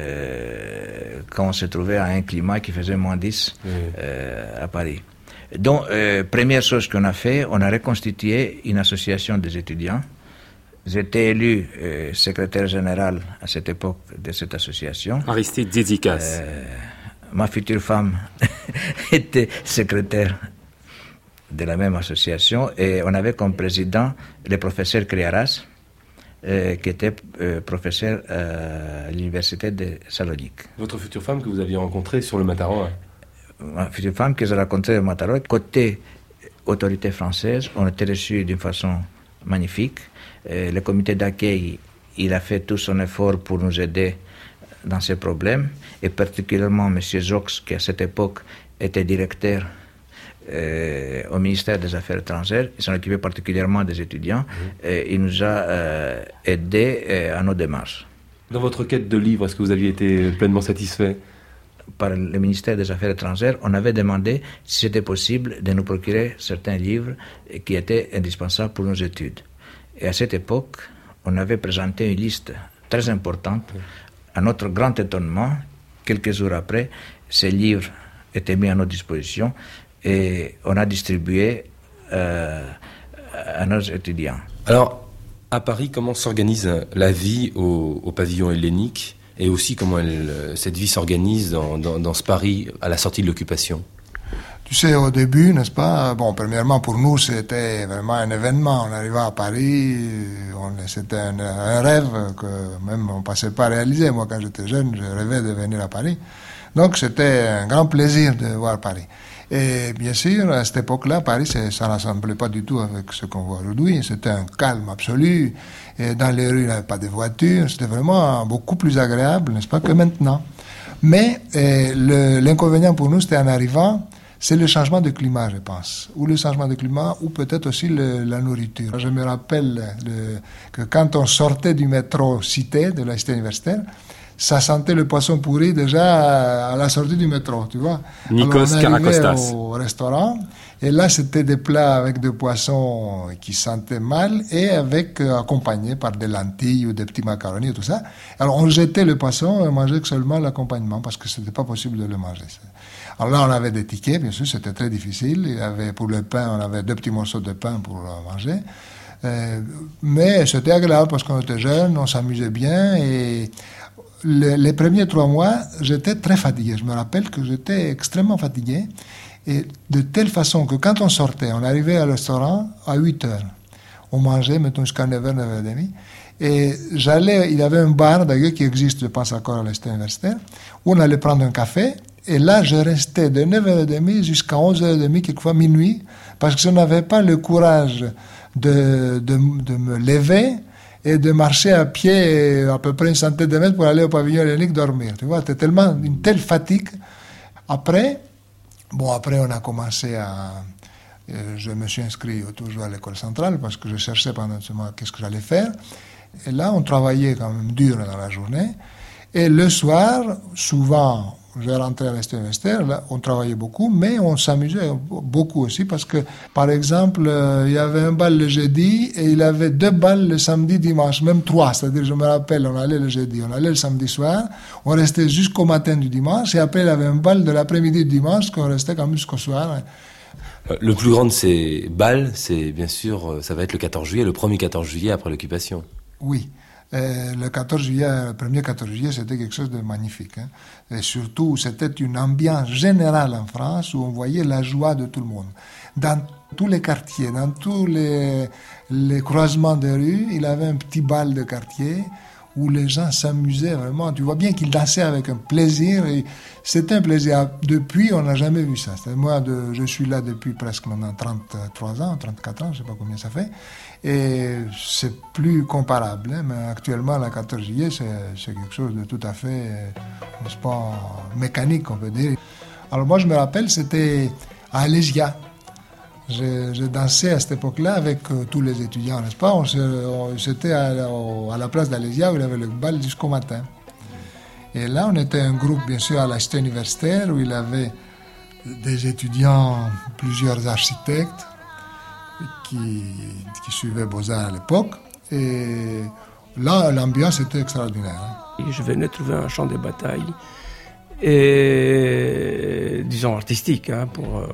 quand on se trouvait à un climat qui faisait moins 10 à Paris. Donc, première chose qu'on a fait, on a reconstitué une association des étudiants. J'étais élu secrétaire général à cette époque de cette association. Aristide Zizikas. Ma future femme était secrétaire de la même association et on avait comme président le professeur Kriaras, qui était professeur à l'université de Salonique. Votre future femme que vous aviez rencontrée sur le Mataroa. Ma future femme que j'ai rencontrée au Mataroa. Côté autorité française, on était reçus d'une façon magnifique. Le comité d'accueil, il a fait tout son effort pour nous aider dans ces problèmes, et particulièrement M. Jox, qui à cette époque était directeur au ministère des Affaires étrangères, il s'en occupait particulièrement des étudiants, et il nous a aidés à nos démarches. Dans votre quête de livres, est-ce que vous aviez été pleinement satisfait? Par le ministère des Affaires étrangères, on avait demandé si c'était possible de nous procurer certains livres qui étaient indispensables pour nos études. Et à cette époque, on avait présenté une liste très importante. À notre grand étonnement, quelques jours après, ces livres étaient mis à notre disposition et on a distribué à nos étudiants. Alors, à Paris, comment s'organise la vie au pavillon hellénique et aussi comment cette vie s'organise dans ce Paris à la sortie de l'occupation? Tu sais, au début, n'est-ce pas, bon, premièrement, pour nous, c'était vraiment un événement. On arrivait à Paris, c'était un rêve que même on ne passait pas à réaliser. Moi, quand j'étais jeune, je rêvais de venir à Paris. Donc, c'était un grand plaisir de voir Paris. Et bien sûr, à cette époque-là, Paris, ça ne ressemblait pas du tout avec ce qu'on voit aujourd'hui. C'était un calme absolu. Et dans les rues, il n'y avait pas de voitures. C'était vraiment beaucoup plus agréable, n'est-ce pas, que maintenant. Mais l'inconvénient pour nous, c'était en arrivant, c'est le changement de climat, je pense. Ou le changement de climat, ou peut-être aussi la nourriture. Je me rappelle que quand on sortait du métro Cité, de la cité universitaire, ça sentait le poisson pourri déjà à la sortie du métro, tu vois. Nikos Karakostas. On arrivait au restaurant, et là, c'était des plats avec des poissons qui sentaient mal, et accompagnés par des lentilles ou des petits macaronis et tout ça. Alors, on jetait le poisson et on mangeait seulement l'accompagnement, parce que c'était pas possible de le manger. Alors là, on avait des tickets, bien sûr, c'était très difficile. Il y avait, pour le pain, on avait 2 petits morceaux de pain pour manger. Mais c'était agréable parce qu'on était jeunes, on s'amusait bien. Et les premiers 3 mois, j'étais très fatigué. Je me rappelle que j'étais extrêmement fatigué. Et de telle façon que quand on sortait, on arrivait au restaurant à 8 heures. on mangeait, mettons, jusqu'à 9h, 9h30. Et il y avait un bar, d'ailleurs, qui existe, je pense, encore à l'Institut universitaire, où on allait prendre un café. Et là, je restais de 9h30 jusqu'à 11h30, quelquefois minuit, parce que je n'avais pas le courage de me lever et de marcher à pied à peu près une centaine de mètres pour aller au pavillon hellénique dormir. Tu vois, c'était tellement une telle fatigue. Après, on a commencé je me suis inscrit toujours à l'école centrale parce que je cherchais pendant ce mois qu'est-ce que j'allais faire. Et là, on travaillait quand même dur dans la journée. Et le soir, souvent, je rentrais à l'Institut universitaire, là, on travaillait beaucoup, mais on s'amusait beaucoup aussi parce que, par exemple, il y avait un bal le jeudi et il y avait 2 balles le samedi, dimanche, même 3. C'est-à-dire, je me rappelle, on allait le jeudi, on allait le samedi soir, on restait jusqu'au matin du dimanche et après, il y avait un bal de l'après-midi du dimanche qu'on restait quand même jusqu'au soir. Le plus grand de ces balles, c'est bien sûr, ça va être le 14 juillet, le premier 14 juillet après l'occupation. Oui. Le 14 juillet, le premier 14 juillet, c'était quelque chose de magnifique. Hein. Et surtout, c'était une ambiance générale en France où on voyait la joie de tout le monde. Dans tous les quartiers, dans tous les croisements de rue, il y avait un petit bal de quartier où les gens s'amusaient vraiment. Tu vois bien qu'ils dansaient avec un plaisir. Et c'était un plaisir. Depuis, on n'a jamais vu ça. Je suis là depuis presque maintenant 33 ans, 34 ans, je ne sais pas combien ça fait. Et c'est plus comparable. Hein, mais actuellement, la 14 juillet, c'est quelque chose de tout à fait, n'est-ce pas, mécanique, on peut dire. Alors moi, je me rappelle, c'était à Alésia. Je dansais à cette époque-là avec tous les étudiants, n'est-ce pas? C'était à la place d'Alésia où il y avait le bal jusqu'au matin. Et là, on était un groupe, bien sûr, à l'Institut universitaire où il y avait des étudiants, plusieurs architectes qui suivaient Beaux-Arts à l'époque. Et là, l'ambiance était extraordinaire. Hein. Et je venais trouver un champ de bataille, et, disons artistique, hein,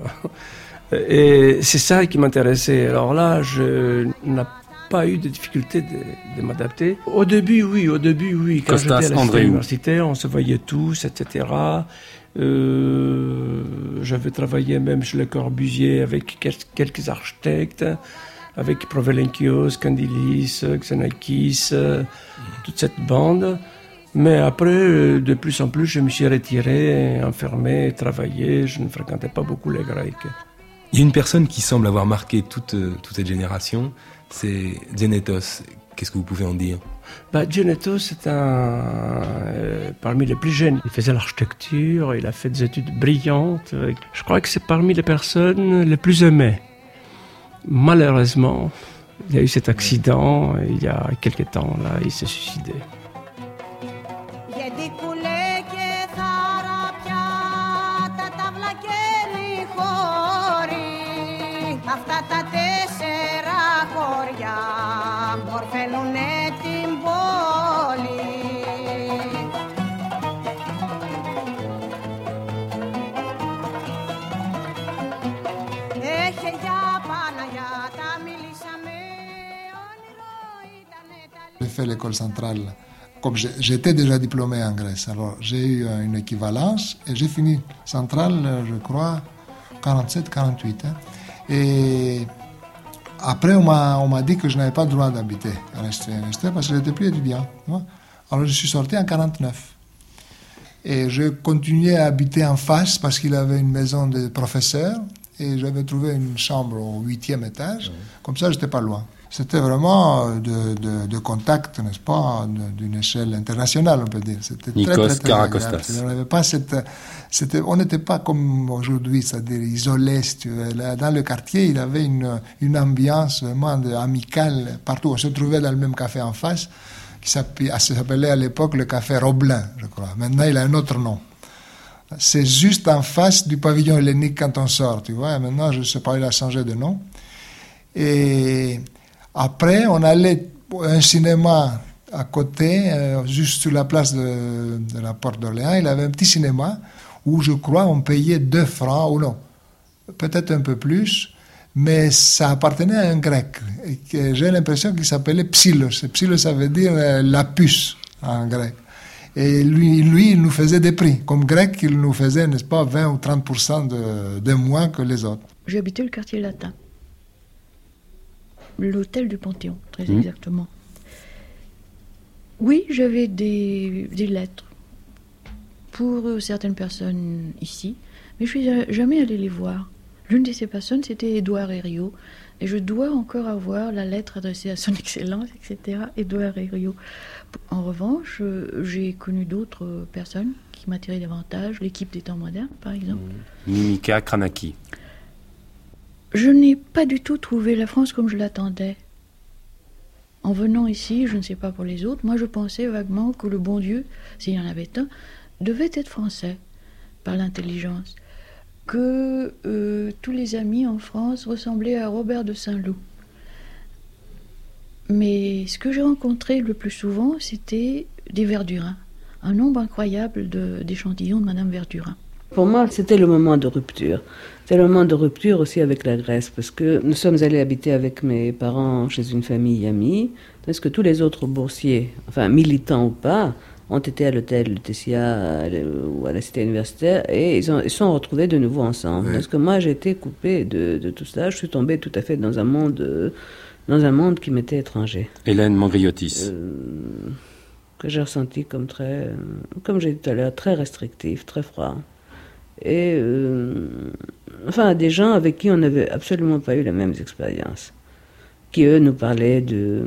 et c'est ça qui m'intéressait. Alors là, je n'ai pas eu de difficulté de m'adapter. Au début, oui. Quand j'étais à l'Institut universitaire, on se voyait tous, etc. J'avais travaillé même chez Le Corbusier avec quelques architectes, avec Provelenkios, Kandilis, Xenakis, toute cette bande. Mais après, de plus en plus, je me suis retiré, enfermé, travaillé. Je ne fréquentais pas beaucoup les Grecs. Il y a une personne qui semble avoir marqué toute cette génération, c'est Genetos. Qu'est-ce que vous pouvez en dire? Genetos, c'est parmi les plus jeunes. Il faisait l'architecture, il a fait des études brillantes. Je crois que c'est parmi les personnes les plus aimées. Malheureusement, il y a eu cet accident, il y a quelques temps, là, il s'est suicidé. Αυτά τα 4 χωριά μορφαίνουνε την πόλη. Έχε για Παναγιά τα μιλήσαμε, όνειρο ήτανε τα... J'ai fait l'école centrale. Comme j'étais déjà diplômé en Grèce, alors j'ai eu une équivalence et j'ai fini centrale, je crois, 47-48. Hein. Et après, on m'a dit que je n'avais pas le droit d'habiter à l'Institut universitaire parce que je n'étais plus étudiant. Alors je suis sorti en 49. Et je continuais à habiter en face parce qu'il avait une maison de professeur et j'avais trouvé une chambre au 8e étage. Comme ça, je n'étais pas loin. C'était vraiment de contact, n'est-ce pas, d'une échelle internationale, on peut dire. C'était Nikos Karakostas. On n'était pas comme aujourd'hui, c'est-à-dire isolés. Dans le quartier, il y avait une ambiance vraiment amicale partout. On se trouvait dans le même café en face, qui s'appelait à l'époque le café Roblin, je crois. Maintenant, il a un autre nom. C'est juste en face du pavillon hellénique quand on sort, tu vois. Et maintenant, je ne sais pas, il a changé de nom. Et après, on allait à un cinéma à côté, juste sur la place de la Porte d'Orléans. Il avait un petit cinéma où, je crois, on payait 2 francs, ou non, peut-être un peu plus, mais ça appartenait à un grec. Et j'ai l'impression qu'il s'appelait Psylos. Et Psylos, ça veut dire la puce en grec. Et lui, il nous faisait des prix. Comme grec, il nous faisait, n'est-ce pas, 20 ou 30% de moins que les autres. J'ai habité le quartier latin. l'hôtel du Panthéon, très exactement. Oui, j'avais des lettres pour certaines personnes ici, mais je ne suis jamais allée les voir. L'une de ces personnes, c'était Édouard Herriot, et je dois encore avoir la lettre adressée à son Excellence, etc., Édouard Herriot. En revanche, j'ai connu d'autres personnes qui m'attiraient davantage, l'équipe des temps modernes, par exemple. Mimika Kranaki. Je n'ai pas du tout trouvé la France comme je l'attendais. En venant ici, je ne sais pas pour les autres, moi je pensais vaguement que le bon Dieu, s'il y en avait un, devait être français, par l'intelligence. Que tous les amis en France ressemblaient à Robert de Saint-Loup. Mais ce que j'ai rencontré le plus souvent, c'était des Verdurins. Un nombre incroyable d'échantillons de Madame Verdurin. Pour moi, c'était le moment de rupture. C'était le moment de rupture aussi avec la Grèce, parce que nous sommes allés habiter avec mes parents chez une famille amie, tandis que tous les autres boursiers, enfin militants ou pas, ont été à l'hôtel Lutetia ou à la cité universitaire, et ils sont retrouvés de nouveau ensemble. Parce que moi, j'ai été coupée de tout ça. Je suis tombée tout à fait dans un monde qui m'était étranger. Hélène Mangriotis. Que j'ai ressenti comme j'ai dit tout à l'heure, très restrictif, très froid. Et enfin, des gens avec qui on n'avait absolument pas eu les mêmes expériences, qui eux nous parlaient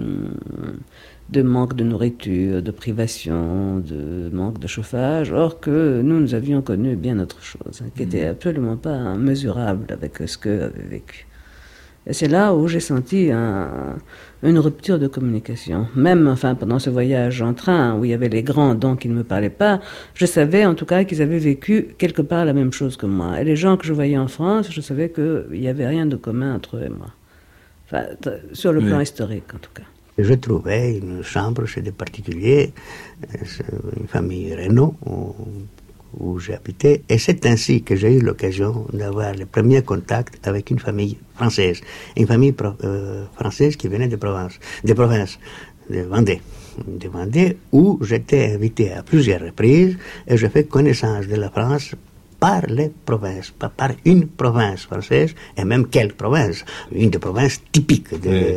de manque de nourriture, de privation, de manque de chauffage, or que nous avions connu bien autre chose, qui n'était absolument pas mesurable avec ce qu'eux avaient vécu. Et c'est là où j'ai senti une rupture de communication. Même enfin, pendant ce voyage en train, où il y avait les grands dont ils ne me parlaient pas, je savais en tout cas qu'ils avaient vécu quelque part la même chose que moi. Et les gens que je voyais en France, je savais qu'il n'y avait rien de commun entre eux et moi. Enfin, sur le plan historique en tout cas. Je trouvais une chambre chez des particuliers, une famille Renault, où j'habitais, et c'est ainsi que j'ai eu l'occasion d'avoir le premier contact avec une famille française, française qui venait de province, de Vendée, où j'étais invité à plusieurs reprises, et j'ai fait connaissance de la France par les provinces, pas par une province française, et même quelle province, une des provinces typiques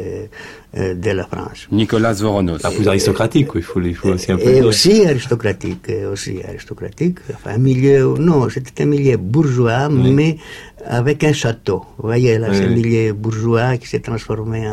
de la France. Nicolas Voronos. Un peu aristocratique, il faut aussi un peu. Et aussi aristocratique, enfin, c'était un milieu bourgeois, mais avec un château. Vous voyez, là, c'est un milieu bourgeois qui s'est transformé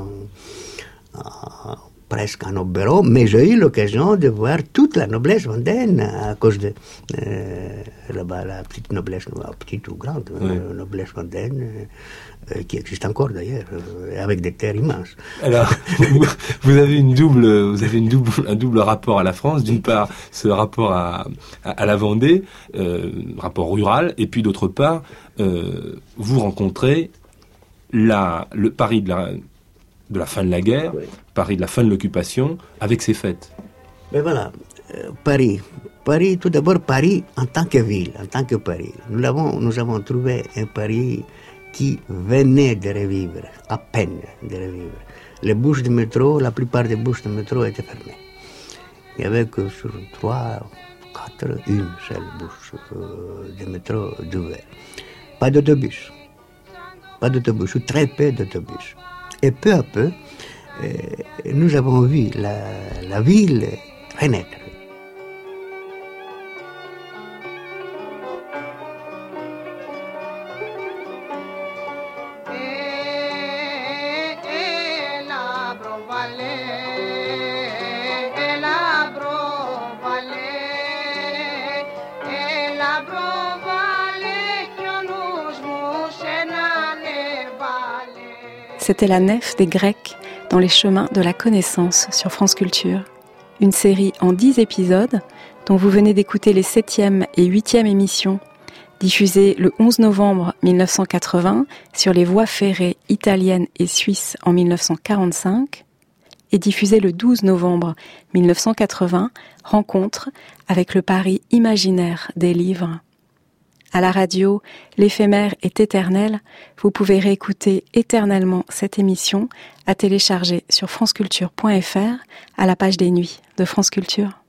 presque en Oberon, mais j'ai eu l'occasion de voir toute la noblesse vendéenne à cause de là-bas, la petite noblesse, petite ou grande noblesse vendéenne, qui existe encore d'ailleurs, avec des terres immenses. Alors, vous avez un double rapport à la France. D'une part, ce rapport à la Vendée, rapport rural, et puis d'autre part, vous rencontrez le Paris de la fin de la guerre, Paris de la fin de l'occupation, avec ses fêtes. Mais voilà, Paris, tout d'abord Paris en tant que ville, en tant que Paris. Nous avons trouvé un Paris qui venait de revivre, à peine de revivre. Les bouches de métro, la plupart des bouches de métro étaient fermées. Il n'y avait que sur 3, 4, une seule bouche de métro d'ouvert. Pas d'autobus, ou très peu d'autobus. Et peu à peu, nous avons vu la ville renaître. C'était la nef des Grecs dans les chemins de la connaissance sur France Culture. Une série en 10 épisodes dont vous venez d'écouter les 7e et 8e émissions, diffusées le 11 novembre 1980 sur les voies ferrées italiennes et suisses en 1945 et diffusées le 12 novembre 1980, rencontre avec le Paris imaginaire des livres. À la radio, l'éphémère est éternel. Vous pouvez réécouter éternellement cette émission à télécharger sur franceculture.fr à la page des nuits de France Culture.